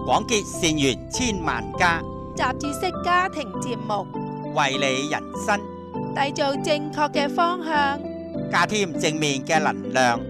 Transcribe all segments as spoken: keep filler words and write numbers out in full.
廣結善緣千萬家， 雜誌式家庭節目， 為你人生締造正確嘅方向， 加添正面嘅能量。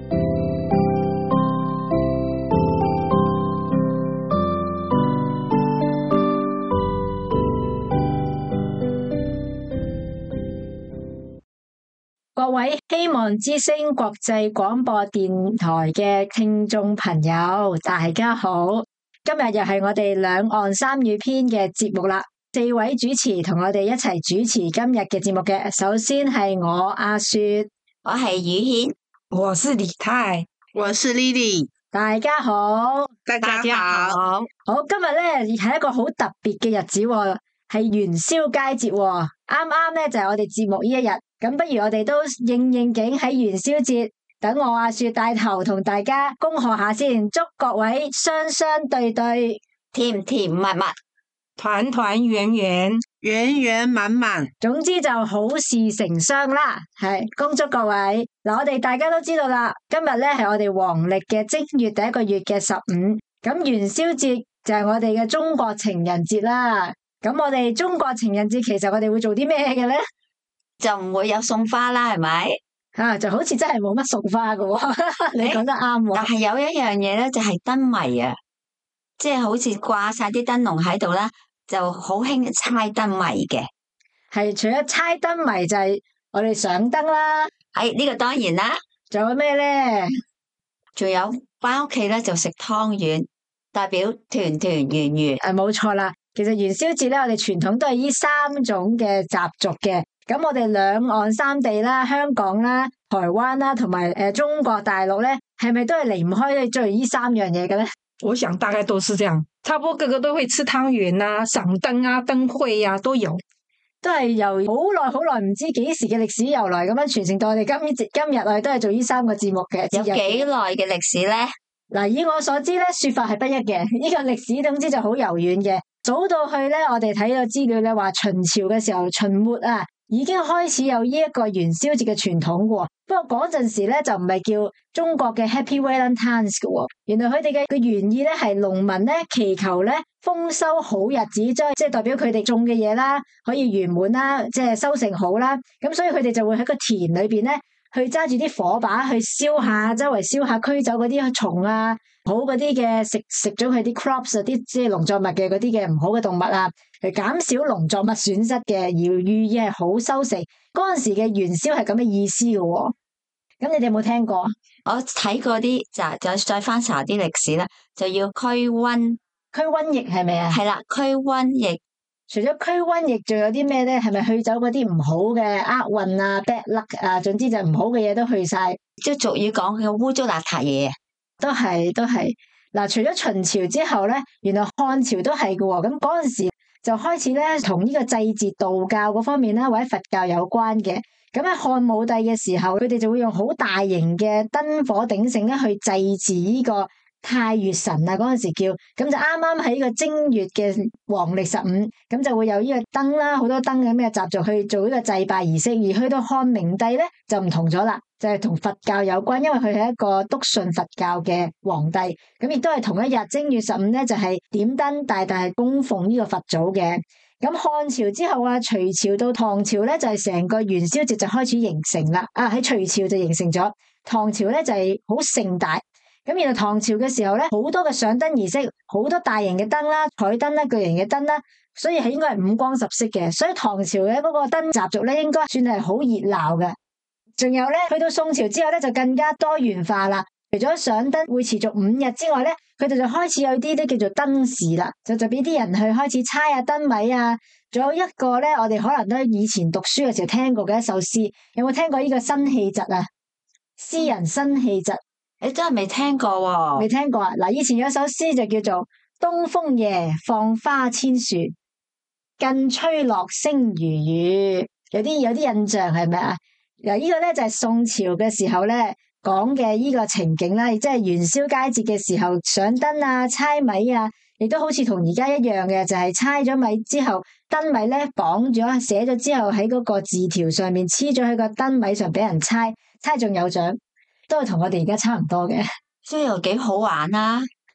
各位希望之聲國際廣播電台嘅聽眾朋友，大家好！今日又係我哋兩岸三語篇嘅節目啦，四位主持同我哋一齊主持今日嘅節目嘅。首先係我阿雪， 我係宇軒， 我是李太， 我是 Lily。 大家好， 大家好。 好，今日咧係一個好特別嘅日子，係元宵佳節，啱啱咧就係我哋節目呢一日。咁不如我哋都應應景喺元宵節，等我阿雪帶頭同大家恭賀下先，祝各位雙雙對對， 甜甜蜜蜜， 團團圓圓， 圓圓滿滿。 總之就好事成雙啦，係恭祝各位。嗱，我哋大家都知道啦，今日咧係我哋黃曆嘅正月第一個月嘅十五，咁元宵節就係我哋嘅中國情人節啦。咁我哋中國情人節其實我哋會做啲咩嘅咧？ 就唔會有送花啦，係咪？ 啊，就好似真係冇乜送花噶、哦，你講得啱喎。 但係有一樣嘢咧，就係燈謎啊，即係好似掛晒啲燈籠喺度啦，就好興猜燈謎嘅。 係除咗猜燈謎，就係我哋上燈啦。 哎，呢個當然啦。 仲有咩咧？ 仲有翻屋企咧就食湯圓，代表團團圓圓。 誒，冇錯啦。其實元宵節咧，我哋傳統都係呢三種嘅習俗嘅。咁我哋兩岸三地啦，香港啦、台灣啦，同埋誒中國大陸咧，係咪都係離唔開做呢三樣嘢嘅咧？ 我想大概都是這樣，差不多個個都會吃湯圓啊、賞燈啊、燈會啊都有， 都係由好耐好耐唔知幾時嘅歷史由來咁樣傳承到我哋今今日我哋都係做呢三個節目嘅。 有幾耐嘅歷史咧？ 嗱，以我所知咧，說法係不一嘅。呢、這個歷史總之就好遙遠嘅，早到去咧，我哋睇到資料咧話秦朝嘅時候，秦末啊。已經開始有呢一個元宵節嘅傳統嘅，不過嗰陣時咧就唔係叫中國嘅 Happy Valentines 嘅，原來佢哋嘅個原意咧係農民咧祈求咧豐收好日子，即係即係代表佢哋種嘅嘢啦可以圓滿啦，即係收成好啦，咁所以佢哋就會喺個田裏邊咧去揸住啲火把去燒下，周圍燒下驅走嗰啲蟲啊，好嗰啲嘅食食咗佢啲 crops 啊，啲即係農作物嘅嗰啲嘅唔好嘅動物啊。嚟減少農作物損失嘅，而寓意係好收成。嗰陣時嘅元宵係咁嘅意思嘅、哦，咁你哋有冇聽過？ 我睇過啲就就再翻查啲歷史啦，就要驅瘟， 驅瘟疫係咪啊？ 係啦，驅瘟疫。 除咗驅瘟疫，仲有啲咩咧？係咪去走嗰啲唔好嘅厄運啊、bad luck 啊，總之就唔好嘅嘢都去晒。 即係俗語講嘅污糟邋遢嘢， 都係都係。嗱，除咗秦朝之後咧，原來漢朝都係嘅喎。咁嗰陣時。就開始咧，同呢個祭祀道教嗰方面啦，或者佛教有關嘅。咁喺漢武帝嘅時候，佢哋就會用好大型嘅燈火鼎盛咧去祭祀呢個太乙神啊。嗰陣時叫，咁就啱啱喺呢個正月嘅黃曆十五，咁就會有呢個燈啦，好多燈咁嘅習俗去做呢個祭拜儀式。而去到漢明帝咧就唔同咗啦，就係同佛教有關，因為佢係一個篤信佛教嘅皇帝，咁亦都係同一日正月十五咧就係點燈，大大供奉呢個佛祖嘅。咁漢朝之後啊，隋朝到唐朝咧就係成個元宵節就開始形成啦。啊，喺隋朝就形成咗，唐朝咧就係好盛大。咁然後唐朝嘅時候咧，好多嘅上燈儀式，好多大型嘅燈啦、彩燈啦、巨型嘅燈啦，所以係應該係五光十色嘅。所以唐朝嘅嗰個燈習俗咧，應該算係好熱鬧嘅。仲有咧，去到宋朝之後咧，就更加多元化啦。除咗上燈會持續五日之外咧，佢哋就開始有啲咧叫做燈市啦，就就俾啲人去開始猜下燈謎啊。仲有一個咧，我哋可能都以前讀書嘅時候聽過嘅一首詩，有冇聽過呢個辛棄疾啊？詩人辛棄疾， 你真係未聽過喎？ 未聽過啊？嗱，以前有首詩就叫做東風夜，放花千樹，更吹落星如雨。有啲有啲印象係咪啊？嗱，呢個咧就係宋朝嘅時候咧講嘅呢個情景啦，即係元宵佳節嘅時候上燈啊、猜謎啊，亦都好似同而家一樣嘅，就係猜咗謎之後，燈謎咧綁咗寫咗之後喺嗰個字條上面黐咗喺個燈謎上俾人猜，猜中有獎，都係同我哋而家差唔多嘅。 所以又幾好玩啊！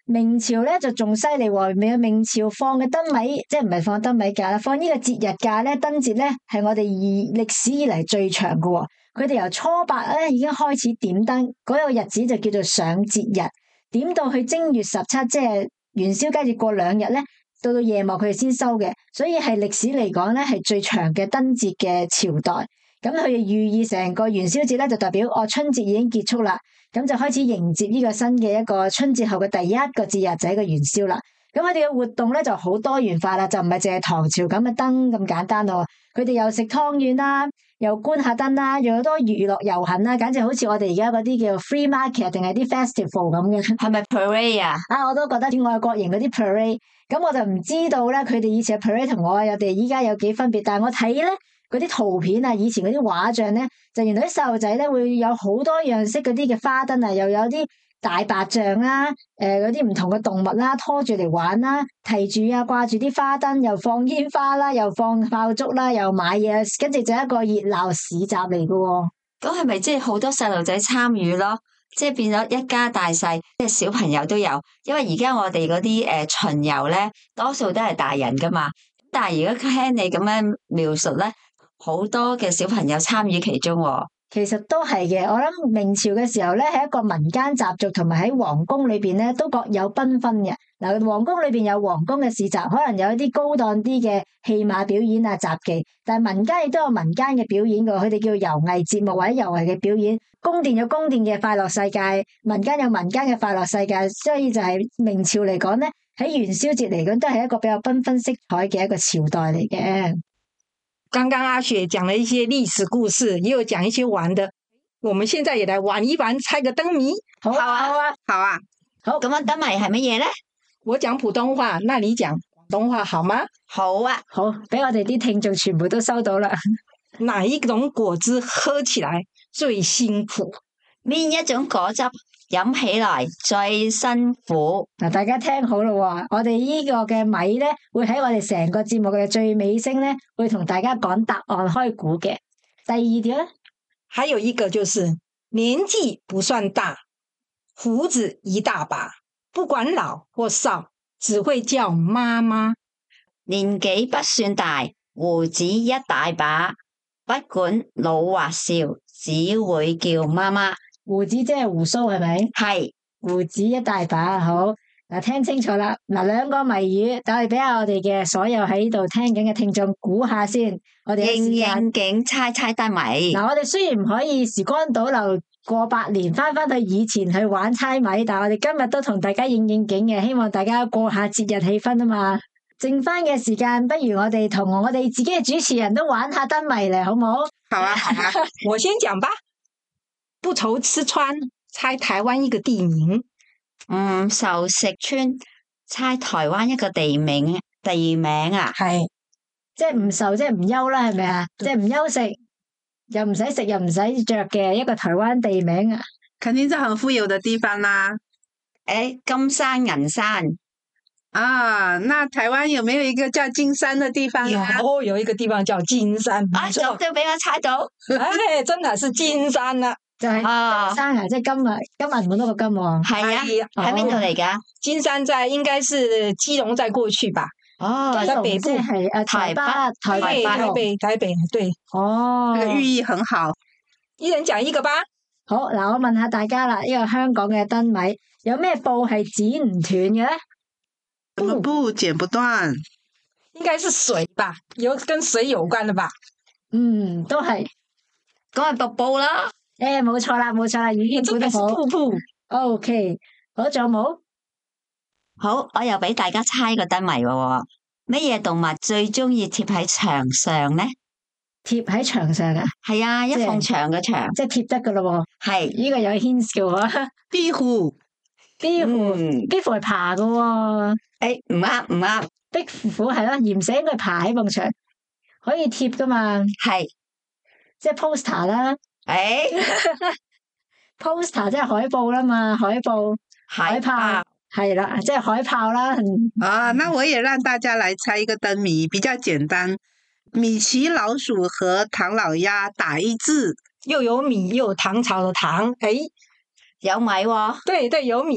明朝咧就仲犀利喎，明明朝放嘅燈謎，即係唔係放燈謎假啦，放呢個節日假咧，燈節咧係我哋以歷史以嚟最長嘅喎。佢哋由初八咧已經開始點燈，嗰、那個日子就叫做上節日，點到去正月十七，即係元宵佳節過兩日咧，到到夜幕佢哋先收嘅，所以係歷史嚟講咧係最長嘅燈節嘅朝代。咁佢哋寓意成個元宵節咧就代表哦春節已經結束啦。咁就開始迎接呢個新嘅一個春節後嘅第一個節日就係個元宵啦。咁佢哋嘅活動咧就好多元化啦，就唔係淨係唐朝咁嘅燈咁簡單咯。佢哋又食湯圓啦，又觀下燈啦，又有好多娛樂遊行啦，簡直好似我哋而家嗰啲叫 free market 定係啲 festival 咁嘅。 係咪 parade 啊？ 啊，我都覺得啲外國型嗰啲 parade。咁我就唔知道咧，佢哋以前嘅 parade 同我哋依家有幾分別，但係我睇咧。嗰啲圖片啊，以前嗰啲畫像咧，就原來啲細路仔咧會有好多樣式嗰啲嘅花燈啊，又有啲大白象啦，誒嗰啲唔同嘅動物啦，拖住嚟玩啦，提住啊掛住啲花燈，又放煙花啦，又放爆竹啦，又買嘢，跟住就一個熱鬧市集嚟噶喎。 咁係咪即係好多細路仔參與咯？即係變咗一家大細，即係小朋友都有。因為而家我哋嗰啲誒巡遊咧，多數都係大人噶嘛。但係如果聽你咁樣描述咧，好多嘅小朋友參與其中喎。 其實都係嘅，我諗明朝嘅時候咧，係一個民間習俗，同埋喺皇宮裏邊咧都各有繽紛嘅。嗱，皇宮裏邊有皇宮嘅市集，可能有一啲高檔啲嘅戲馬表演啊、雜技，但係民間亦都有民間嘅表演嘅，佢哋叫遊藝節目或者遊藝嘅表演。宮殿有宮殿嘅快樂世界，民間有民間嘅快樂世界，所以就係明朝嚟講咧，喺元宵節嚟講都係一個比較繽紛色彩嘅一個朝代嚟嘅。 剛剛阿雪講了一些歷史故事，也有講一些玩的。我們現在也來玩一玩，猜個燈謎。 好啊，好啊， 好啊。 好，咁樣燈謎係乜嘢咧？ 我講普通話，那你講廣東話好嗎？ 好啊， 好，俾我哋啲聽眾全部都收到啦。 哪一種果汁喝起來最辛苦？ 邊一種果汁飲起來最辛苦？ 嗱，大家聽好啦，我哋呢個嘅謎咧，會喺我哋成個節目嘅最尾聲咧，會同大家講答案開估嘅。第二條咧， 還有一個就是年紀不算大，鬍子一大把，不管老或少，只會叫媽媽。 年紀不算大，鬍子一大把，不管老或少，只會叫媽媽。 鬍子即係鬍鬚係咪？ 係。 鬍子一大把，好嗱，聽清楚啦。嗱，兩個謎語，等我哋俾下我哋嘅所有喺度聽緊嘅聽眾估下先。我哋應應景猜猜燈謎。 嗱，我哋雖然唔可以時光倒流過百年，翻翻去以前去玩猜謎，但係我哋今日都同大家應應景嘅，希望大家過下節日氣氛啊嘛。剩翻嘅時間，不如我哋同我哋自己嘅主持人都玩下燈謎嚟，好唔好？ 好啊，好啊。 我先講吧。不愁吃穿，猜台灣一個地名。 唔愁食穿，猜台灣一個地名地名啊。 係，即係唔愁，即係唔憂啦，係咪啊？即係唔憂食，又唔使食，又唔使着嘅一個台灣地名啊。 肯定是很富有的地方啦。 誒，金山銀山。 啊，那台灣有沒有一個叫金山的地方啊？ 有，有一個地方叫金山。 啊，就都俾我猜到。 哎，真係是金山啦。 就係金山啊，即係金啊，金銀滿多個金喎。 係啊，喺邊度嚟噶？ 金山在應該是基隆再過去吧。 哦， 在北部係誒台北， 台北，台北，台北，對。 哦， 這個寓意很好。 一人講一個吧。 好，嗱，我問下大家啦，呢個香港嘅燈謎有咩布係剪唔斷嘅咧？ 什麼布剪不斷？ 應該是水吧，有跟水有關的吧？ 嗯，都係。 咁係瀑布啦。 誒，冇錯啦，冇錯啦，已經估得好。 瀑布。 O K，好，仲有冇？ 好，我又俾大家猜個燈謎喎。乜嘢動物最中意貼喺牆上咧？ 貼喺牆上啊？ 係啊，一埲牆嘅牆， 即係貼得噶咯喎。 係呢個有牽笑啊！ 壁虎， 壁虎，壁虎係爬噶喎。 誒，唔啱唔啱。 壁虎係咯，鹽蛇應該係爬喺埲牆，可以貼噶嘛？ 係， 即係 poster 啦。 誒 ，poster 即係海報啦嘛，海報、海報係啦，即係海豹啦。 啊，那我也讓大家來猜一個燈謎，比較簡單。米奇老鼠和唐老鴨打一字， 又有米又有唐朝的唐，誒， 有米喎。 對對，有米。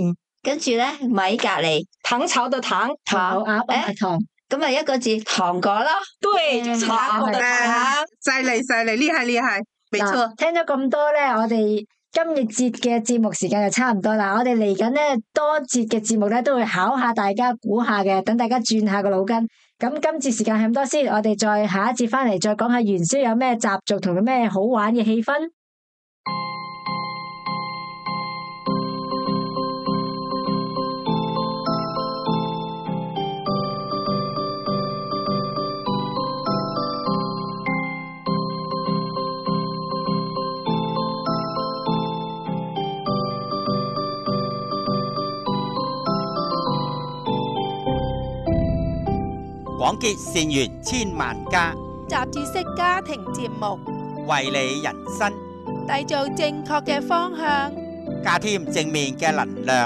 跟住咧米隔離唐朝的唐， 糖， 牛鴨啊糖， 咁啊一個字糖果咯。 對，就是糖果的糖。 犀利犀利，厲害厲害，沒錯。 聽咗咁多咧，我哋今日節嘅節目時間就差唔多啦。我哋嚟緊咧多節嘅節目咧都會考下大家估下嘅，等大家轉下個腦筋。咁今節時間係咁多先，我哋再下一節翻嚟再講下元宵有咩習俗同咩好玩嘅氣氛。 廣結善緣千萬家， 雜誌式家庭節目， 為你人生締造正確嘅方向， 加添正面嘅能量。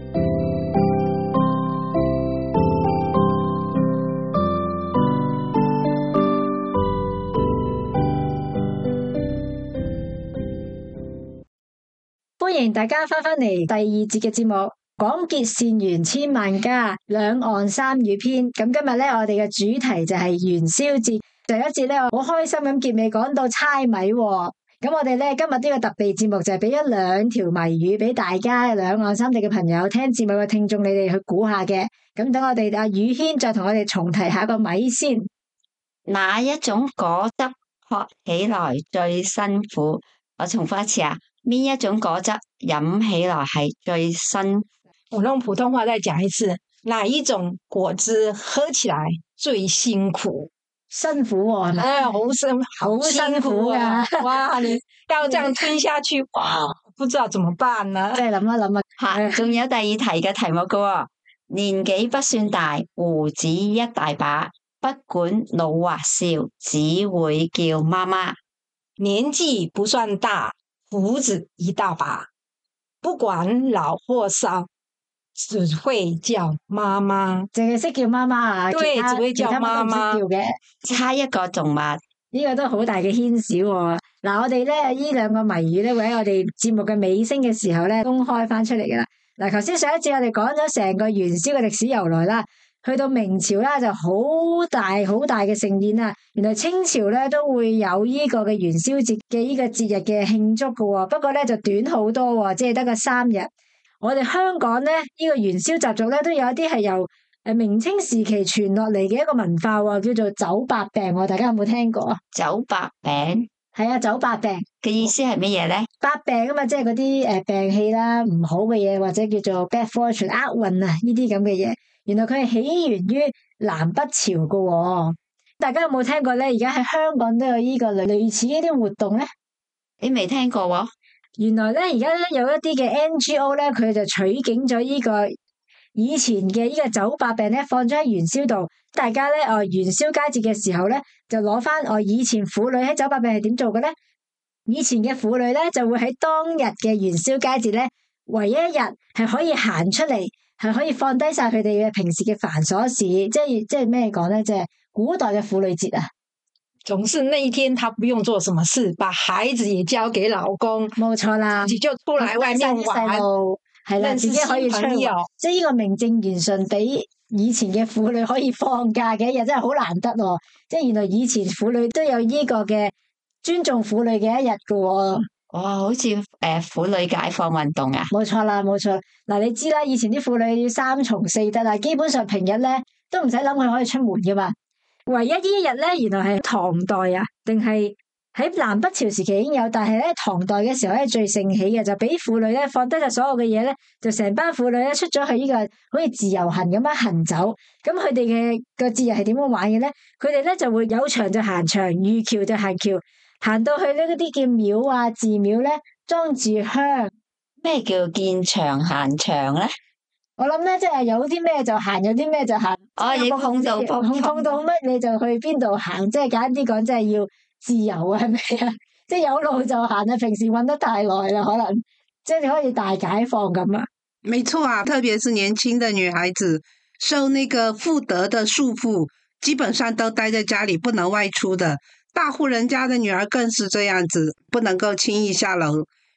歡迎大家翻返嚟第二節嘅節目，廣結善緣千萬家，兩岸三語篇。咁今日咧，我哋嘅主題就係元宵節。上一節咧，我好開心咁結尾講到猜謎喎。咁我哋咧今日呢個特別節目就係俾咗兩條謎語俾大家兩岸三地嘅朋友聽節目嘅聽眾，你哋去估下嘅。咁等我哋阿宇軒再同我哋重提下個謎先。 哪一種果汁喝起來最辛苦？我重複一次啊，邊一種果汁飲起來係最辛苦？ 我用普通話再講一次，哪一種果汁喝起來最辛苦？ 辛苦喎，係咪？ 哎，好辛好辛苦啊！ 哇，你要這樣吞下去，哇，不知道怎麼辦呢？ 即係諗一諗啊， 吓，仲有第二題嘅題目噶，年紀不算大，鬍子一大把，不管老或少，只會叫媽媽。 年紀不算大，鬍子一大把，不管老或少，只會叫媽媽。 淨係識叫媽媽啊？ 對， 其他只會叫媽媽。 其他乜都唔識叫嘅。 猜一個動物， 呢個都好大嘅牽涉喎。嗱，我哋咧呢兩個謎語咧會喺我哋節目嘅尾聲嘅時候咧公開翻出嚟噶啦。嗱，頭先上一節我哋講咗成個元宵嘅歷史由來啦，去到明朝啦就好大好大嘅盛宴啦。原來清朝咧都會有呢個嘅元宵節嘅呢個節日嘅慶祝噶喎，不過咧就短好多喎，即係得個三日。我哋香港咧呢個元宵習俗咧都有一啲係由誒明清時期傳落嚟嘅一個文化喎，叫做走百病喎，大家有冇聽過啊？ 走百病係啊，走百病嘅意思係乜嘢咧？ 百病啊嘛，即係嗰啲誒病氣啦、唔好嘅嘢，或者叫做 bad fortune 厄運啊呢啲咁嘅嘢。原來佢係起源於南北朝噶喎，大家有冇聽過咧？而家喺香港都有呢個類類似呢啲活動咧？ 你未聽過喎？ 原來咧而家咧有一啲嘅 N G O 咧，佢就取景咗呢個以前嘅呢個走百病咧，放咗喺元宵度。大家咧哦元宵佳節嘅時候咧，就攞翻哦以前婦女喺走百病係點做嘅咧？以前嘅婦女咧就會喺當日嘅元宵佳節咧，唯一一日係可以行出嚟，係可以放低晒佢哋嘅平時嘅繁瑣事，即係即係咩講咧？即係古代嘅婦女節啊！ 總是那一天，她不用做什麼事，把孩子也交給老公， 冇錯啦， 自己就出來外面玩， 係啦，自己可以出去，即係呢個名正言順俾以前嘅婦女可以放假嘅一日，真係好難得喎！即係原來以前婦女都有呢個嘅尊重婦女嘅一日噶喎。 哇，好似誒婦女解放運動啊！ 冇錯啦，冇錯。嗱，你知啦，以前啲婦女要三從四德啊，基本上平日咧都唔使諗佢可以出門噶嘛。唯一呢一日咧，原來係唐代啊，定係喺南北朝時期已經有，但係咧唐代嘅時候咧最盛起嘅，就俾婦女咧放低晒所有嘅嘢咧，就成班婦女咧出咗去呢個好似自由行咁樣行走。咁佢哋嘅個節日係點樣玩嘅咧？佢哋咧就會有牆就行牆，遇橋就行橋，行到去呢嗰啲叫廟啊寺廟咧裝住香。 咩叫見牆行牆咧？ 我諗咧，即係有啲咩就行，有啲咩就行。 哦，你碰到碰碰碰到乜你就去邊度行，即係簡單啲講，即係要自由啊，係咪啊？即係有路就行啊！平時搵得太耐啦，可能即係你可以大解放咁啊。 沒錯啊，特別是年輕的女孩子，受那個婦德的束縛，基本上都待在家裏，不能外出的。大戶人家的女兒更是這樣子，不能夠輕易下樓。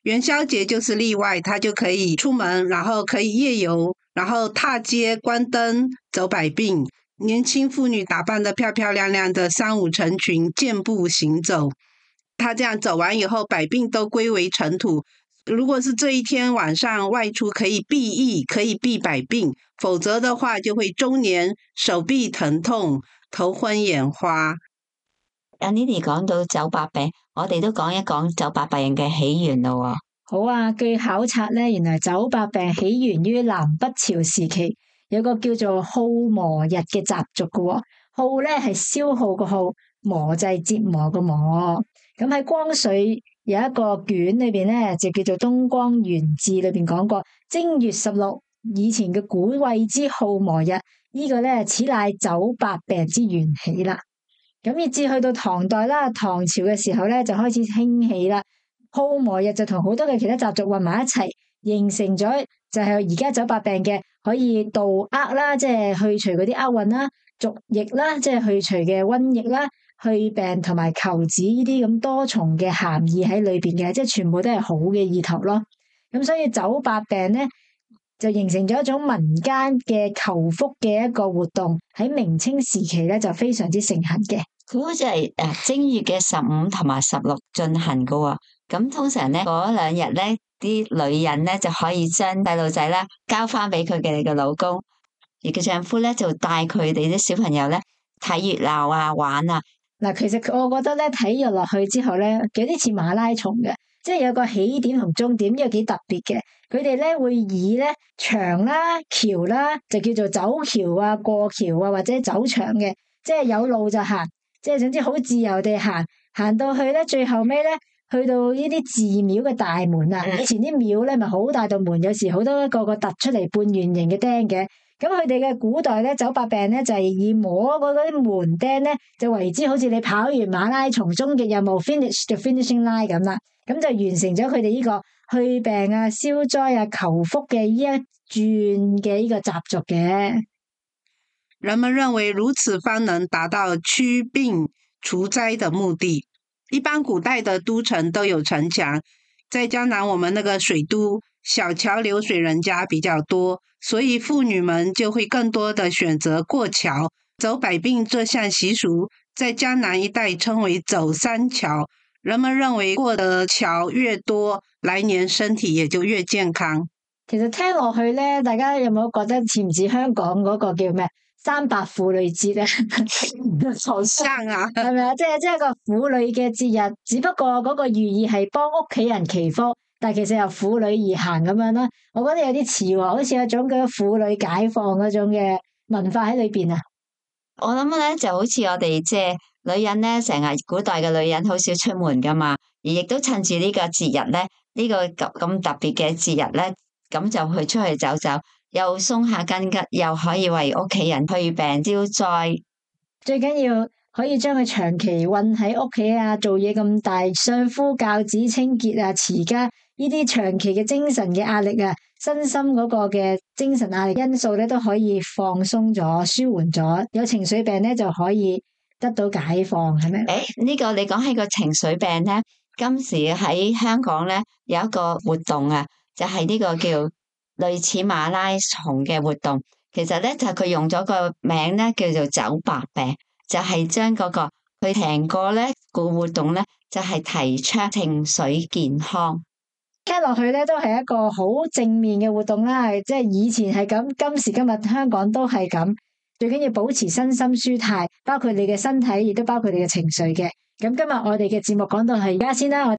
元宵节就是例外，他就可以出门，然后可以夜游，然后踏街观灯走百病。年轻妇女打扮得漂漂亮亮的，三五成群，健步行走。他这样走完以后，百病都归为尘土。如果是这一天晚上外出，可以避疫，可以避百病；否則的話，就會中年手臂疼痛、頭昏眼花。 阿 Lily 講到酒百病，我哋都講一講酒百病嘅起源咯。 好啊，據考察咧，原來酒百病起源於南北朝時期，有個叫做耗磨日嘅習俗嘅。耗咧係消耗個耗，磨就係折磨個磨。咁喺光緒有一個卷裏邊咧，就叫做《東光元志》裏邊講過，正月十六以前嘅古謂之耗磨日，這個、呢個咧此乃酒百病之源起啦。咁以至去到唐代啦，唐朝嘅時候咧就開始興起啦。耗磨日就同好多嘅其他習俗混埋一齊，形成咗就係而家酒百病嘅可以杜厄啦，即係去除嗰啲厄運啦；逐疫啦，即係去除嘅瘟疫啦；去病同埋求子呢啲咁多重嘅含義喺裏邊嘅，即係全部都係好嘅意頭咯。咁所以酒百病咧就形成咗一種民間嘅求福嘅一個活動，喺明清時期咧就非常之盛行嘅。 佢好似係誒正月嘅十五同埋十六進行噶喎。咁通常咧嗰兩日咧，啲女人咧就可以將細路仔咧交翻俾佢嘅嘅老公，而佢丈夫咧就帶佢哋啲小朋友咧睇熱鬧啊玩啊。 嗱，其實我覺得咧睇咗落去之後咧，有啲似馬拉松嘅，即係有個起點同終點，呢個幾特別嘅。佢哋咧會以咧牆啦、橋啦，就叫做走橋啊、過橋啊或者走牆嘅，即係有路就行，即係總之好自由地行，行到去咧最後尾咧。去到呢啲寺廟嘅大門啊，以前啲廟咧咪好大道門，有時好多個個突出嚟半圓形嘅釘嘅。咁佢哋嘅古代咧酒百病咧就係、是、以摸嗰啲門釘咧就為之好似你跑完馬拉松終極任務 finish the finishing line 咁啦，咁就完成咗佢哋呢個去病啊、消災啊、求福嘅呢一轉嘅呢個習俗嘅。 人們認為如此方能達到驅病除災的目的。一般古代的都城都有城牆，在江南我們那個水都小橋流水人家比較多，所以婦女們就會更多的選擇過橋。走百病這項習俗在江南一帶稱為走三橋，人們認為過的橋越多，來年身體也就越健康。 其實聽落去咧，大家有冇覺得似唔似香港嗰個叫咩？三八婦女節咧， 好像啊， 係咪啊？即係即係個婦女嘅節日，只不過嗰個寓意係幫屋企人祈福，但係其實由婦女而行咁樣啦。我覺得有啲似喎，好似有種叫婦女解放嗰種嘅文化喺裏邊啊。 我諗咧就好似我哋即係女人咧，成日古代嘅女人好少出門噶嘛，而亦都趁住呢個節日咧，呢、這個咁咁特別嘅節日咧，咁就去出去走走。又鬆下筋骨，又可以為屋企人去病消災。 最緊要可以將佢長期韞喺屋企啊，做嘢咁大，相夫教子、清潔啊、持家呢啲長期嘅精神嘅壓力啊，身心嗰個嘅精神壓力因素咧，都可以放鬆咗、舒緩咗。有情緒病咧就可以得到解放，係咪？ 誒，呢、這個你講起個情緒病咧，今時喺香港咧有一個活動啊，就係、是、呢個叫。類似馬拉松嘅活動，其實咧就係佢用咗個名咧叫做酒百病，就係將嗰個佢成個咧個活動咧就係提倡情緒健康。 聽落去咧都係一個好正面嘅活動啦，即係以前係咁，今時今日香港都係咁。最緊要保持身心舒泰，包括你嘅身體，亦都包括你嘅情緒嘅。咁今日我哋嘅節目講到係而家先啦，我。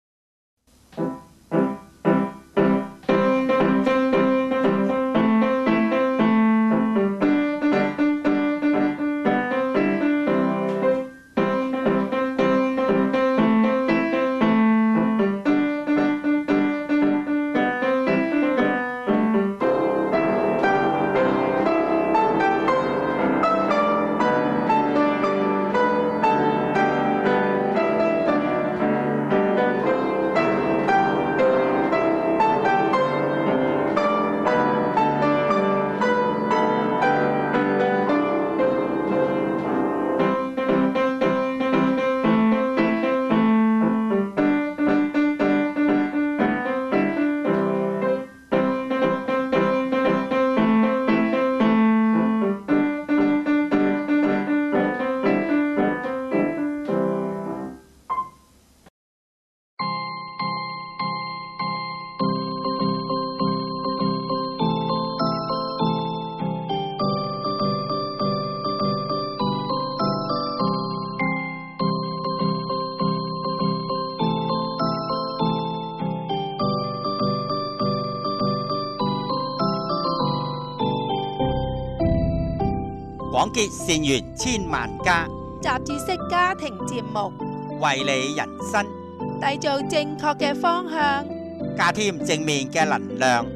廣結善緣千萬家， 雜誌式家庭節目， 為你人生締造正確嘅方向， 加添正面嘅能量。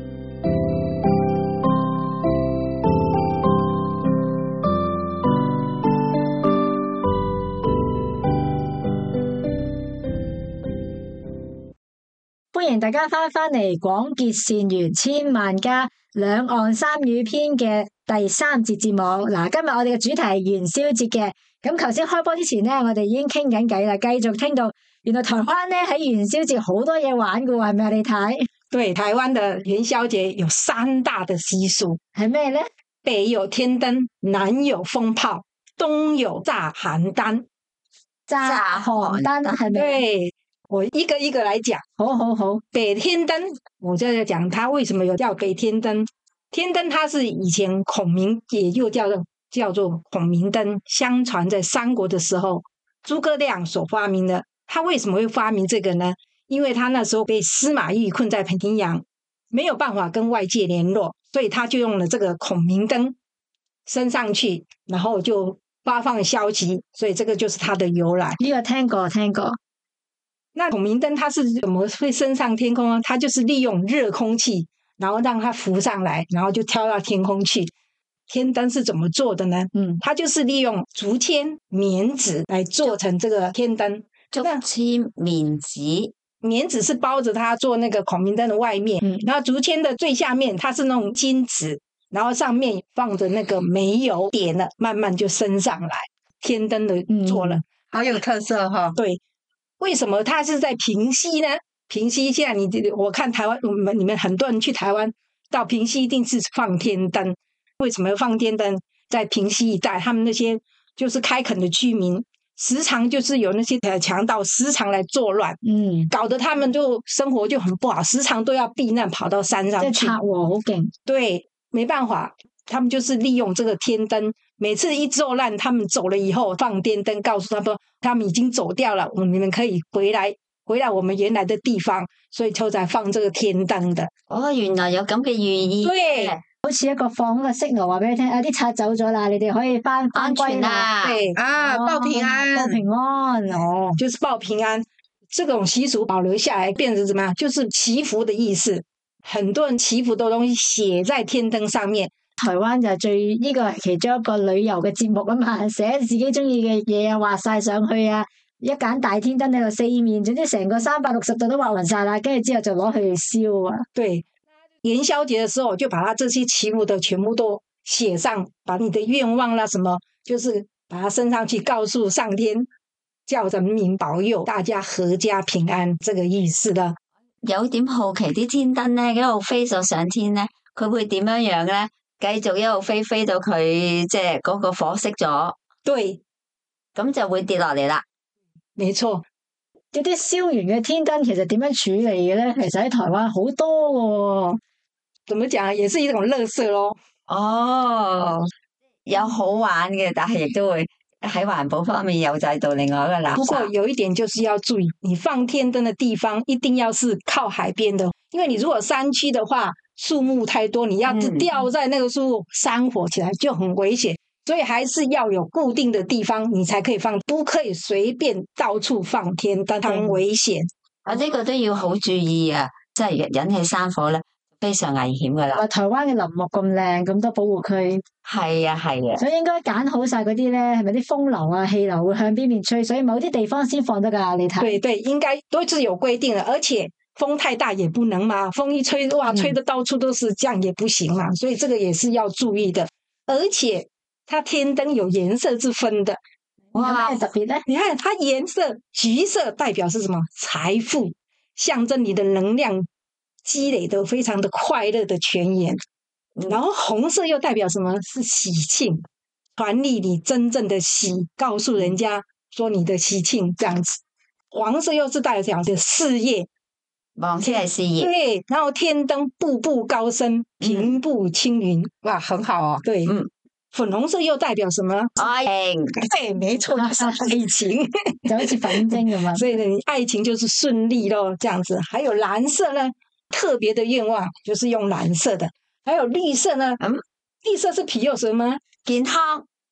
歡迎大家翻返嚟廣結善緣千萬家兩岸三語篇嘅第三節節目。嗱，今日我哋嘅主題係元宵節嘅。咁頭先開波之前咧，我哋已經傾緊偈啦，繼續聽到原來台灣咧喺元宵節好多嘢玩噶喎，係咪啊？你睇， 對，台灣的元宵節有三大的習俗， 係咩咧？ 北有天燈，南有蜂炮，東有炸寒單。 炸寒單係咪？ 對。我一個一個來講， 好好好。 北天燈，我就要講它為什麼有叫北天燈。天燈它是以前孔明，也就叫做叫做孔明燈，相傳在三國的時候，諸葛亮所發明的。他為什麼會發明這個呢？因為他那時候被司馬懿困在平陽，沒有辦法跟外界聯絡，所以他就用了這個孔明燈升上去，然後就發放消息，所以這個就是它的由來。 呢個聽過聽過。 那孔明燈它是怎麼會升上天空呢？它就是利用熱空氣，然後讓它浮上來，然後就跳到天空去。天燈是怎麼做的呢？嗯，它就是利用竹籤、棉紙來做成這個天燈。 竹籤、棉紙， 棉紙是包着它做那個孔明燈的外面，嗯，然後竹籤的最下面它是那種金紙，然後上面放着那個煤油，點了慢慢就升上來，天燈的做了， 嗯，好有特色哈，哦。 對。為什麼它是在平溪呢？平溪現在你我看台灣，我們你們很多人去台灣到平溪一定是放天燈。為什麼要放天燈？在平溪一帶，他們那些就是開墾的居民，時常就是有那些強盜時常來作亂，嗯，搞得他們就生活就很不好，時常都要避難跑到山上去。 即係賊喎，好勁。 對，沒辦法，他們就是利用這個天燈。每次一作亂，他們走了以後放天燈，告訴他們他們已經走掉了，你們可以回來，回來我們原來的地方，所以就在放這個天燈的。 哦，原來有咁嘅寓意。 對， 好似一個放個 signal 話俾你聽，啊啲賊走咗啦，你哋可以翻翻歸啦。 對啊，報平安， 報平安哦， 就是報平安。這種習俗保留下來，變成怎麼樣？就是祈福的意思。很多人祈福的東西寫在天燈上面。 台灣就係最呢個係其中一個旅遊嘅節目啊嘛，寫自己中意嘅嘢啊，畫晒上去啊，一盞大天燈喺度四面，總之成個三百六十度都畫勻晒啦，跟住之後就攞去燒啊。 對，元宵節嘅時候就把它這些祈福的全部都寫上，把你的願望啦什麼，就是把它升上去，告訴上天，叫人民保佑大家闔家平安，這個意思啦。 有點好奇啲天燈咧，一路飛咗上天咧，佢會點樣樣咧？繼續一路飛飛到佢即係嗰個火熄咗， 對， 咁就會跌落嚟啦。 沒錯， 呢啲燒完嘅天燈其實點樣處理嘅咧？其實喺台灣好多喎， 怎麼講？也是一種垃圾咯。 哦，有好玩嘅，但係亦都會喺環保方面又製造另外一個垃圾。 不過有一點就是要注意，你放天燈的地方一定要是靠海邊的，因為你如果山區的話，樹木太多，你要是掉在那個樹，山火起來就很危險，所以還是要有固定的地方，你才可以放，不可以隨便到處放天燈，很危險。 啊，呢個都要好注意啊！即係引起山火咧，非常危險噶啦。 話台灣嘅林木咁靚，咁多保護區， 係啊係啊， 所以應該揀好晒嗰啲咧，係咪啲風流啊、氣流會向邊邊吹？所以某啲地方先放得噶，你睇。 對對，應該都是有規定的，而且。風太大也不能嘛，風一吹，哇，吹得到處都是，這樣也不行嘛，所以這個也是要注意的。而且它天燈有顏色之分的， 哇，特別咧， 你看它顏色，橘色代表是什麼？財富，象徵你的能量積累得非常的快樂的泉源。然後紅色又代表什麼？是喜慶，傳遞你真正的喜，告訴人家說你的喜慶這樣子。黃色又是代表着事業。 黃色係事業， 對，然後天燈步步高升，平步青雲，嗯，哇，很好啊。對，嗯，粉紅色又代表什麼？ 愛情， 對，沒錯，就是愛情， 就好似粉晶咁啊。 所以呢，愛情就是順利咯，這樣子。還有藍色呢，特別的願望就是用藍色的。還有綠色呢，嗯，綠色是庇佑什麼？ 健康。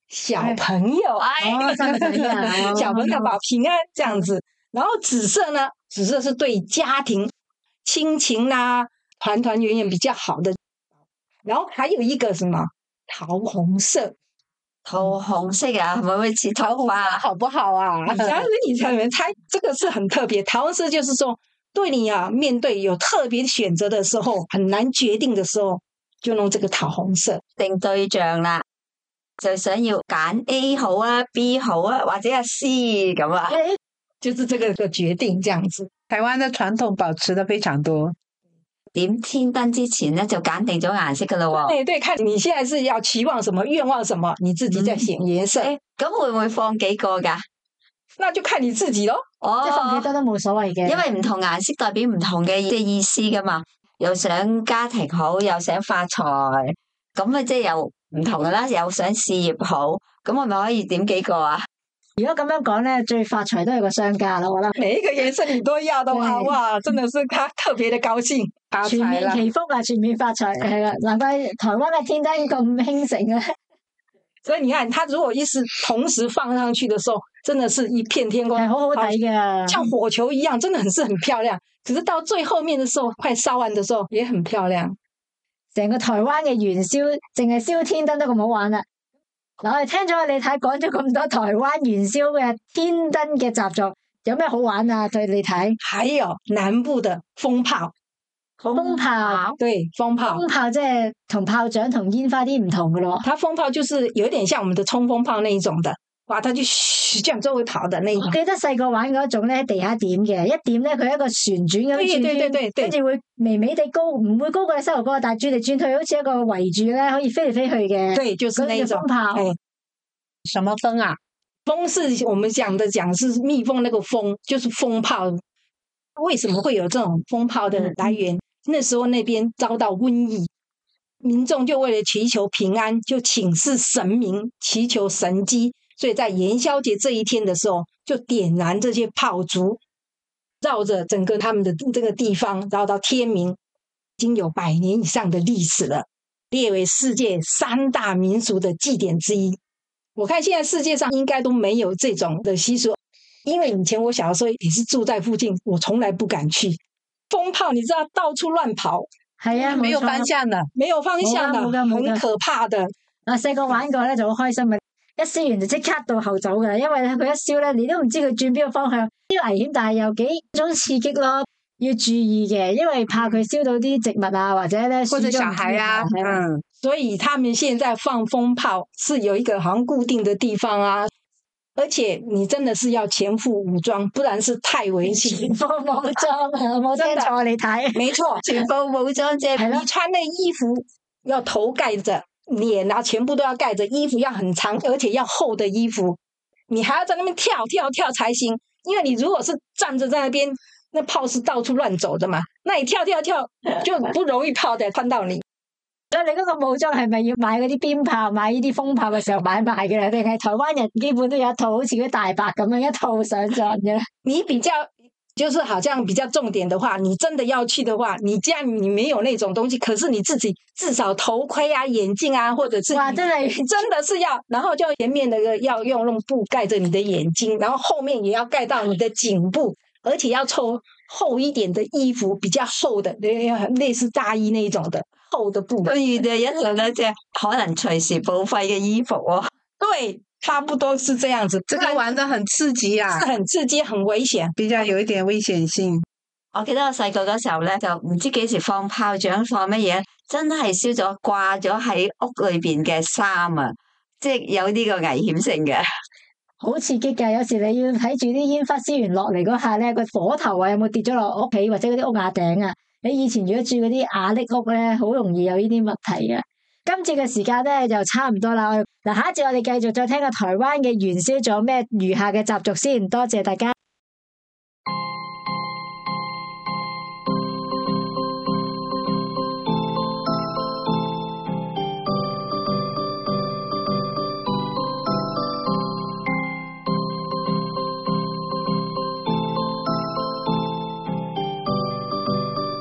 小朋友， 哎， 哦，三個仔啊， 小朋友保平安这样子。然后紫色呢，紫色是对家庭、亲情啦、团团圆圆比较好的。然后还有一个什么桃红色， 桃紅色啊，係咪會似桃花啊？ 好不好啊？你才你才能猜，这个是很特别。桃红色就是说，对你啊，面对有特别选择的时候，很难决定的时候，就弄这个桃红色。 定對象啦，就想要揀 A 好啊，B 好啊，或者係 C 咁啊。 就是这个个决定这样子。 台湾的传统保持的非常多。 點天燈之前咧就揀定咗顏色噶啦喎。 对对，看你现在是要期望什么，愿望什么，你自己再选颜色， 誒，咁會唔會放幾個㗎？ 那就看你自己咯。 即係放幾哦， 多都冇所謂嘅。 因為唔同顏色代表唔同嘅即係意思噶嘛，又想家庭好，又想發財，咁啊即係又唔同噶啦，又想事業好，咁我咪可以點幾個啊？ 如果咁樣講咧，最發財都係個商家啦，我覺得每一个颜色你都要的话， 对哇，真的是他特别的高兴，发全面财了。 祈福啊，全面發財係啦，難怪台灣嘅天燈咁興盛啊！ 所以你看，它如果一是同時放上去的時候，真的是一片天光， 係好好睇嘅。 像火球一樣，真的很是很漂亮。可是到最後面的時候，快燒完的時候也很漂亮。 成個台灣嘅元宵，淨係燒天燈都咁好玩啦。嗱，我哋聽咗你睇講咗咁多台灣元宵嘅天燈嘅習俗，有咩好玩啊？對你睇還有南部的風炮， 風炮， 對，風炮， 風炮即係同炮仗同煙花啲唔同嘅咯。 它風炮就是有點像我們的衝鋒炮那一種的，哇，它就噓這樣周圍跑的那一種。 我記得細個玩嗰種咧，地下點嘅，一點咧佢一個旋轉咁樣轉對對對對對跟住會微微地高，唔會高過你膝頭哥，但係轉嚟轉去好似一個圍住咧，可以飛嚟飛去嘅。 對，就是那一種嗰個叫風炮。 哎， 什麼風啊？ 風是我們講的講是蜜蜂那個蜂，就是風炮。為什麼會有這種風炮的來源？那時候那邊遭到瘟疫，民眾就為了祈求平安，就請示神明，祈求神蹟。所以在元宵節這一天的時候，就點燃這些炮竹，繞着整個他們的這個地方，繞到天明，已經有百年以上的歷史了，列為世界三大民俗的祭典之一。我看現在世界上應該都沒有這種的習俗，因為以前我小時候也是住在附近，我從來不敢去。風炮你知道到處亂跑， 係啊， 沒有冇錯方向的。 沒有方向的， 冇㗎冇㗎很可怕的。 啊，細個玩過咧就好開心嘅，一燒完就即刻倒後走噶啦，因為咧佢一燒咧，你都唔知佢轉邊個方向，啲危險，但係又幾種刺激咯，要注意嘅，因為怕佢燒到啲植物啊，或者咧或者小孩啊，嗯， 所以他們現在放風炮是有一個好像固定的地方啊，而且你真的是要全副武裝，不然是太危險。 全副武裝啊，冇聽錯你睇， 沒錯， 全部武裝啫， 係咯你穿的衣服要頭蓋着，臉啊全部都要蓋着，衣服要很長，而且要厚的衣服，你還要在那邊跳跳跳才行，因為你如果是站着在那邊，那炮是到處亂走的嘛，那你跳跳跳就不容易炮的看到你。 所以你嗰個武裝係咪要買嗰啲鞭炮、買呢啲風炮嘅時候買埋嘅啦？定係台灣人基本都有一套好似嗰啲大白咁樣一套上陣嘅？ 你比較就是好像比較重點的話，你真的要去的話，你既然你沒有那種東西，可是你自己至少頭盔啊、眼鏡啊，或者是哇，真係真的是要，然後就前面那個要用用布蓋着你的眼睛，然後後面也要蓋到你的頸部，而且要抽厚一點的衣服，比較厚的，類似大衣那一種的厚的布。 跟住就一上一隻可能隨時報廢嘅衣服喎。 對，差不多是這樣子。 這個玩得很刺激啊， 是很刺激，很危險， 比較有一點危險性。 我記得我細個嗰時候咧，就唔知幾時放炮仗放乜嘢，真係燒咗掛咗喺屋裏邊嘅衫啊，即係有呢個危險性嘅。 好刺激㗎！有時你要睇住啲煙花燒完落嚟嗰下咧，個火頭啊有冇跌咗落屋企或者嗰啲屋瓦頂啊？你以前如果住嗰啲瓦礫屋咧，好容易有呢啲問題嘅。今次嘅時間咧就差唔多啦。嗱，下一節我哋繼續再聽下台灣嘅元宵仲有咩餘下嘅習俗先。多謝大家。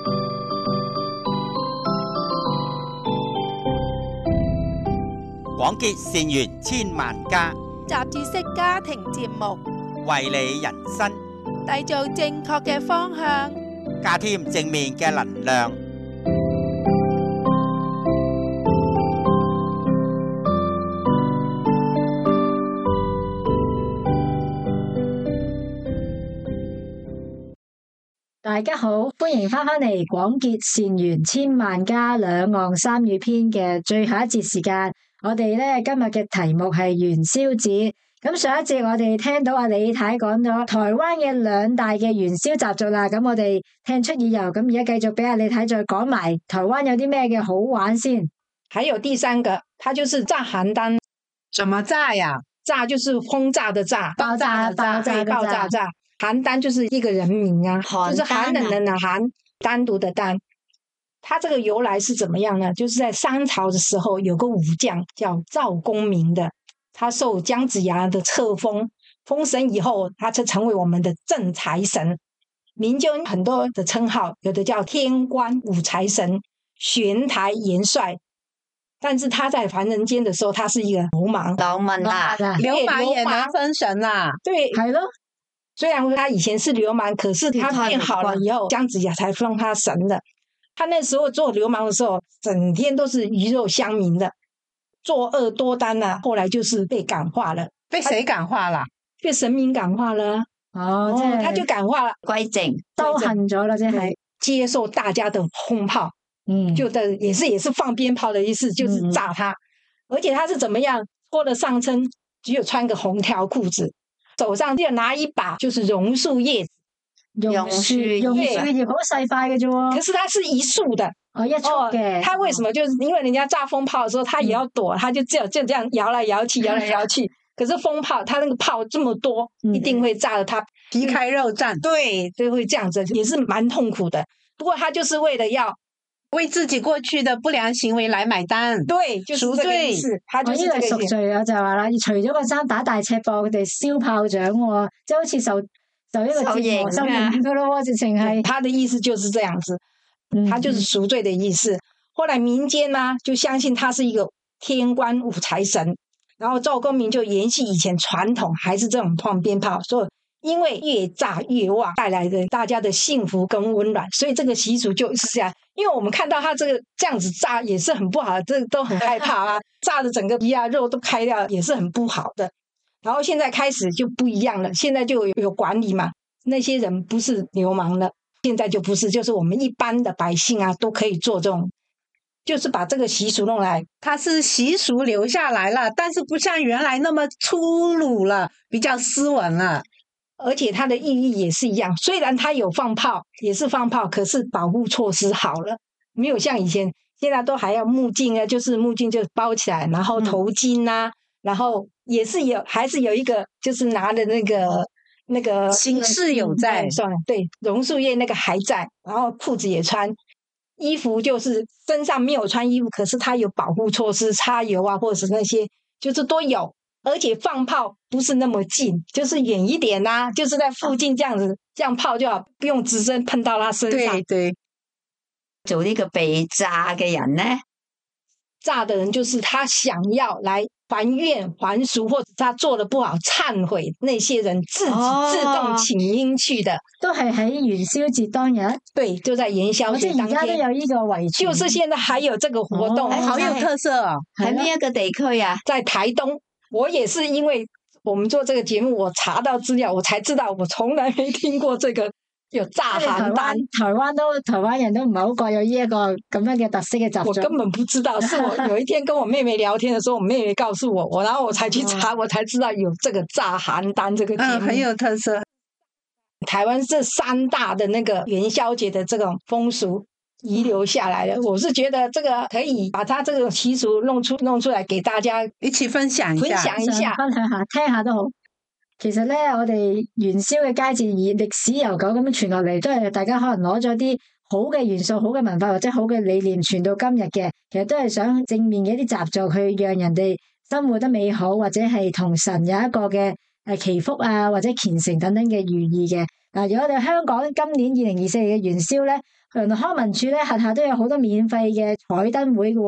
廣結善緣千萬家， 雜誌式家庭節目， 為你人生締造正確嘅方向， 加添正面嘅能量。 大家好，歡迎翻返嚟廣結善緣千萬家兩岸三語篇嘅最後一節時間。我哋咧今日嘅題目係元宵節。咁上一節我哋聽到阿李太講咗台灣嘅兩大嘅元宵習俗啦。咁我哋聽出耳油，咁而家繼續俾阿李太再講埋台灣有啲咩嘅好玩先。 還有第三個，它就是炸寒單。 怎麼炸呀？ 炸就是轟炸的炸， 爆炸爆炸的炸爆炸炸。寒單就是一個人名啊， 寒單啊就是寒冷的呢寒，單獨的單。它這個由來是怎麼樣呢？就是在商朝的時候，有個武將叫趙公明的，他受姜子牙的冊封，封神以後，他就成為我們的正財神。民間很多的稱號，有的叫天官武財神、玄台元帥。但是他在凡人間的時候，他是一個流氓， 流氓啊， 流氓也能封神啊？ 對， 係咯。 雖然他以前是流氓，可是他變好了以後，姜子牙才封他神的。他那時候做流氓的時候，整天都是魚肉鄉民的，作惡多端啊。後來就是被感化了， 被誰感化了？ 被神明感化了。 哦，即係他就感化了， 歸正修行咗啦，即係接受大家的轟炮， 嗯， 就的也是也是放鞭炮的意思，就是炸他。嗯、而且他是怎麼樣？脫了上身，只有穿個紅條褲子。手上就拿一把就是榕樹葉子， 榕樹榕樹葉好細塊嘅啫喎， 可是它是一束的， 哦一束嘅。 它為什麼？就是因為人家炸風炮的時候，它也要躲，它就只有就這樣搖來搖去，搖來搖去。可是風炮，它那個炮這麼多，一定會炸得它皮開肉綻。 對，就會這樣子，也是蠻痛苦的。不過他就是為了要為自己過去的不良行為來買單， 對，就是這個意思。他就是這個意思。 我呢個贖罪，我就話啦，除咗個三打大赤膊，佢哋燒炮仗喎，即係好似受受一個折磨、受刑噶咯，直情係。 他的意思就是這樣子，他就是贖罪的意思。嗯、後來民間呢、啊、就相信他是一個天官武財神，然後趙公明就延續以前傳統，還是這種放鞭炮，所以因為越炸越旺，帶來的大家的幸福跟溫暖，所以這個習俗就是這樣。因為我們看到他這個這樣子炸也是很不好，這個都很害怕啊，炸的整個皮啊肉都開掉，也是很不好的。然後現在開始就不一樣了，現在就有有管理嘛，那些人不是流氓了，現在就不是，就是我們一般的百姓啊都可以做這種，就是把這個習俗弄來， 它是習俗留下來了，但是不像原來那麼粗魯了，比較斯文了。 而且它的意義也是一樣，雖然它有放炮，也是放炮，可是保護措施好了，沒有像以前，現在都還要目鏡啊，就是目鏡就包起來，然後頭巾啊，嗯、然後也是有，還是有一個，就是拿的那個那個形式有在， 算了，對，榕樹葉那個還在，然後褲子也穿，衣服就是身上沒有穿衣服，可是它有保護措施，擦油啊，或者是那些，就是都有。而且放炮不是那麼近，就是遠一點啊，就是在附近這樣子，這樣炮就好，不用直接碰到他身上。 對對， 做呢個被炸嘅人呢， 炸的人就是他想要來還願還贖，或者他做得不好懺悔，那些人自己自動請纓去的， 哦、都係喺元宵節當日。 對，就在元宵節當天。而家都有呢個遺傳， 就是現在還有這個活動， 哦、 好有特色哦。 喺邊一個地區啊？ 在台東。我也是因為我們做這個節目，我查到資料，我才知道，我從來沒聽過這個有炸寒單。 台灣都台灣人都唔係好覺有呢一個咁樣嘅特色嘅習俗。 我根本不知道，是我有一天跟我妹妹聊天的時候，我妹妹告訴我，我然後我才去查，我才知道有這個炸寒單這個節目， 嗯，很有特色。 台灣這三大的那個元宵節的這種風俗遺留下來的，我是覺得這個可以把它這個習俗弄出弄出來給大家一起分享一下， 分享一下， 分享下，聽下都好。其實咧，我哋元宵嘅佳節以歷史悠久咁樣傳落嚟，都係大家可能攞咗啲好嘅元素、好嘅文化或者好嘅理念傳到今日嘅。其實都係想正面嘅一啲習俗，去讓人哋生活得美好，或者係同神有一個嘅誒祈福啊，或者虔誠等等嘅寓意嘅。嗱，如果我哋香港今年二零二四年嘅元宵咧，原來康文署咧轄下都有好多免費嘅彩燈會嘅喎。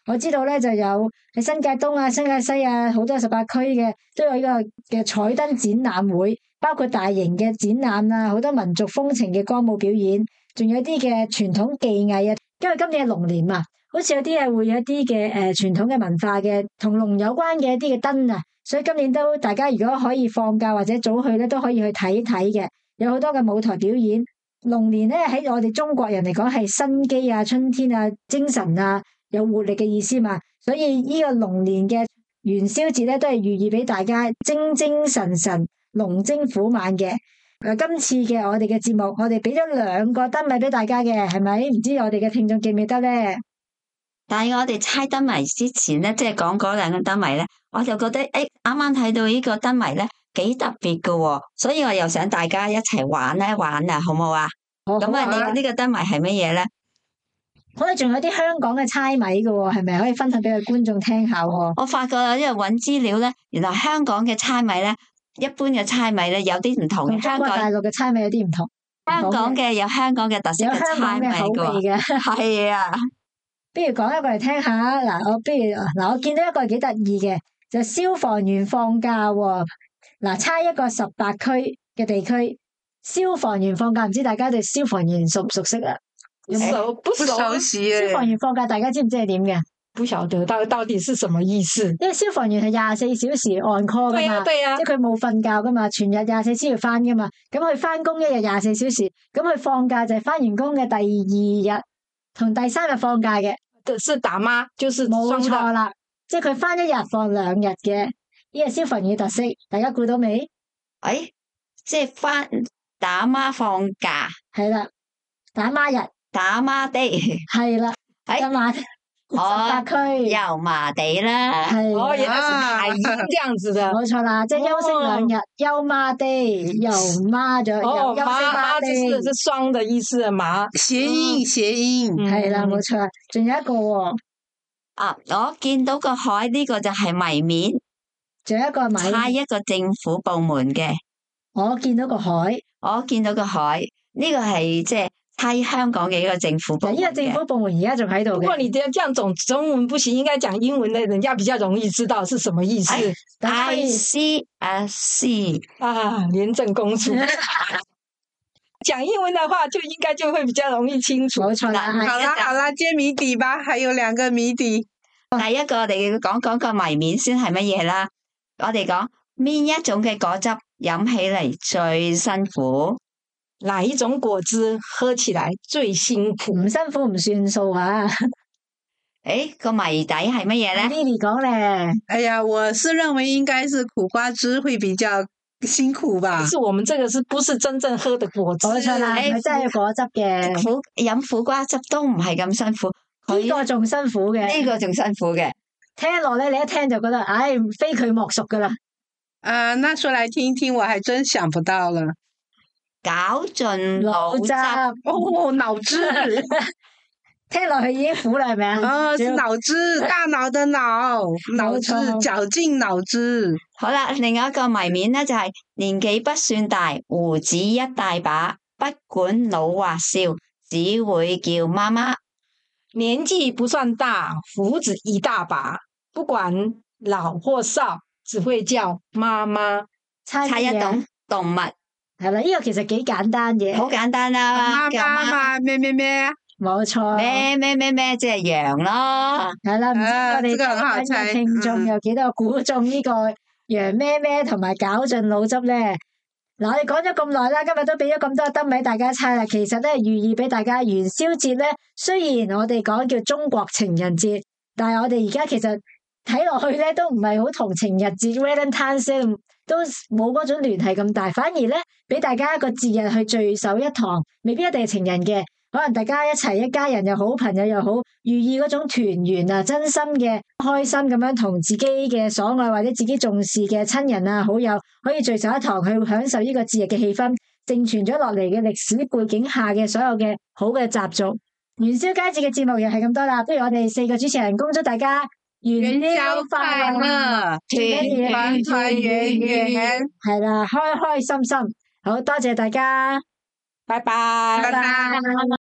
我知道咧就有喺新界東啊、新界西啊好多十八區嘅都有呢個嘅彩燈展覽會，包括大型嘅展覽啊，好多民族風情嘅歌舞表演，仲有啲嘅傳統技藝啊。因為今年係龍年嘛，好似有啲係會有一啲嘅誒傳統嘅文化嘅同龍有關嘅一啲嘅燈啊，所以今年都大家如果可以放假或者早去咧，都可以去睇睇嘅。有好多嘅舞台表演。龍年咧喺我哋中國人嚟講係生機啊、春天啊、精神啊、有活力嘅意思嘛，所以呢個龍年嘅元宵節咧都係寓意俾大家精精神神、龍精虎猛嘅。誒，今次嘅我哋嘅節目，我哋俾咗兩個燈謎俾大家嘅，係咪？唔知我哋嘅聽眾記唔記得咧？ 但係我哋猜燈謎之前咧，即係講嗰兩個燈謎咧，我就覺得誒，啱啱睇到呢個燈謎咧。幾特別噶、哦，所以我又想大家一齊玩一玩啊，好唔好啊？咁啊，你呢個燈謎係乜嘢咧？ 我哋仲有啲香港嘅猜謎噶、哦，係咪可以分享俾個觀眾聽下、哦？ 我發覺因為搵資料咧，原來香港嘅猜謎咧，一般嘅猜謎咧有啲唔同嘅。 香港大陸嘅猜謎有啲唔同。 香港嘅有香港嘅特色嘅猜謎噶，係啊。 不如講一個嚟聽下嗱，我不如嗱，我見到一個幾得意嘅，就消防員放假、哦。嗱，猜一個十八區嘅地區，消防員放假，唔知大家對消防員熟唔熟悉啊？ 不熟不熟， 不熟悉。 消防員放假，大家知唔知係點嘅？ 不曉得到到底是什麼意思？ 因為消防員係廿四小時 on call 噶嘛， 對啊對啊， 即係佢冇瞓覺噶嘛，全日廿四小時翻噶嘛。咁佢翻工一日廿四小時，咁佢放假就係翻完工嘅第二日同第三日放假嘅。 是打孖，就是冇錯啦，即係佢翻一日放兩日嘅。呢個消防員嘅特色，大家估到未？誒、 哎，即係翻打孖放假， 係啦，打孖日， 打孖地， 係啦， 哎， 十八區油麻地啦， 係， 哦，原來是排音這樣子的， 冇錯啦，即係休息兩日，油麻地，油麻咗， 哦， 休息麻地， 就是是雙的意思，麻， 諧音諧音， 係啦，冇錯，仲有一個喎， 啊，我見到個海呢個就係謎面。 仲有一個謎， 猜一個政府部門嘅， 我見到個海， 我見到個海，呢、這個係即係猜香港嘅一個政府部門嘅。 呢個政府部門而家仲喺度嘅。 不過你這樣總中文不行，應該講英文的，人家比較容易知道是什麼意思。 I C S C 啊，廉政公署。講英文的話，就應該就會比較容易清楚。 冇錯啦， 好啦好啦，揭謎底吧，還有兩個謎底。 第一個我哋講講個謎面先係乜嘢啦。我哋講邊一種嘅果汁飲起嚟最辛苦？ 哪一種果汁喝起來最辛苦？ 唔辛苦唔算數啊！ 誒，個謎底係乜嘢咧 ？Lily 講咧， 哎呀，我是認為應該是苦瓜汁會比較辛苦吧。 是我們這個是不是真正喝的果汁？ 冇錯啦，係真係果汁嘅。 苦飲苦瓜汁都唔係咁辛苦， 呢個仲辛苦嘅。 呢個仲辛苦嘅。 聽落咧，你一聽就覺得，唉，非佢莫屬噶啦。 啊，那說來聽聽，我還真想不到了。 絞盡腦汁， 哦，腦汁， 聽落去已經苦啦，係咪啊？ 哦，是腦汁，大腦的腦，腦汁，絞盡腦汁。 好啦，另外一個謎面咧就係、是、年紀不算大，鬍子一大把，不管老或少，只會叫媽媽。 年紀不算大，鬍子一大把，不管老或少，只會叫媽媽。 猜一種動物， 係啦，呢、這個其實幾簡單嘅， 好簡單啦。 媽媽嘛，咩咩咩， 冇錯。 咩咩咩咩，即係羊咯。 係啦，唔知我哋各位聽眾有幾多估中呢個羊咩咩同埋絞盡腦汁咧？嗱，我哋講咗咁耐啦，今日都俾咗咁多燈俾大家猜啦。其實咧，寓意俾大家元宵節咧，雖然我哋講叫中國情人節，但係我哋而家其實睇落去咧，都唔係好同情人節 Valentine's Day 都冇嗰種聯繫咁大，反而咧俾大家一個節日去聚首一堂，未必一定係情人嘅。可能大家一齊一家人又好，朋友又好，寓意嗰種團圓啊，真心嘅開心咁樣同自己嘅所愛或者自己重視嘅親人啊好友，可以聚首一堂去享受呢個節日嘅氣氛，正傳咗落嚟嘅歷史背景下嘅所有嘅好嘅習俗。元宵佳節嘅節目又係咁多啦，不如我哋四個主持人恭祝大家元宵快樂， 團團團圓圓， 係啦，開開心心，好多謝大家， 拜拜， 拜拜。